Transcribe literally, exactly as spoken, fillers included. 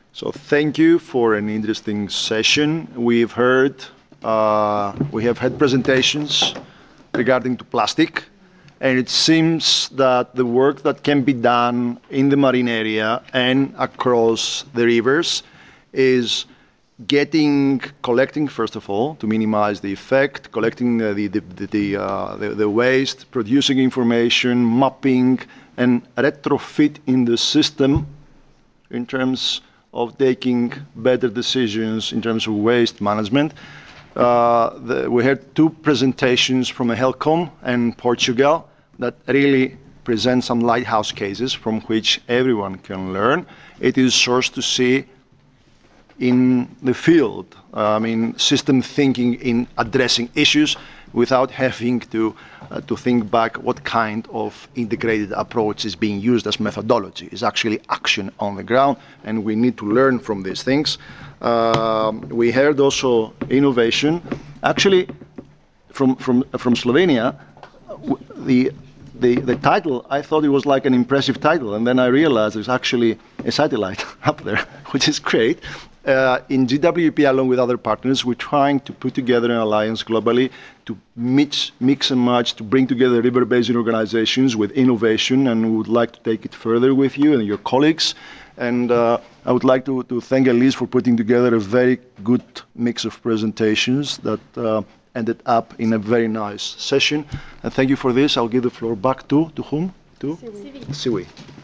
So thank you for an interesting session. We've heard, uh, we have had presentations regarding to plastic, and it seems that the work that can be done in the marine area and across the rivers is getting, collecting, first of all, to minimize the effect, collecting uh, the, the, the, the, uh, the, the waste, producing information, mapping, and retrofit in the system in terms of taking better decisions in terms of waste management. Uh, the, we had two presentations from a HELCOM and Portugal that really present some lighthouse cases from which everyone can learn. It is source to see in the field, uh, I mean, system thinking in addressing issues without having to, uh, to think back what kind of integrated approach is being used as methodology. It's actually action on the ground, and we need to learn from these things. Um, we heard also innovation. Actually, from, from, from Slovenia, the The, the title, I thought it was like an impressive title, and then I realized there's actually a satellite up there, which is great. Uh, in G W P, along with other partners, we're trying to put together an alliance globally to mix, mix and match, to bring together river basin organizations with innovation, and we would like to take it further with you and your colleagues. And uh, I would like to, to thank Elise for putting together a very good mix of presentations that uh, ended up in a very nice session. And thank you for this. I'll give the floor back to, to whom? To? Siwi. Siwi.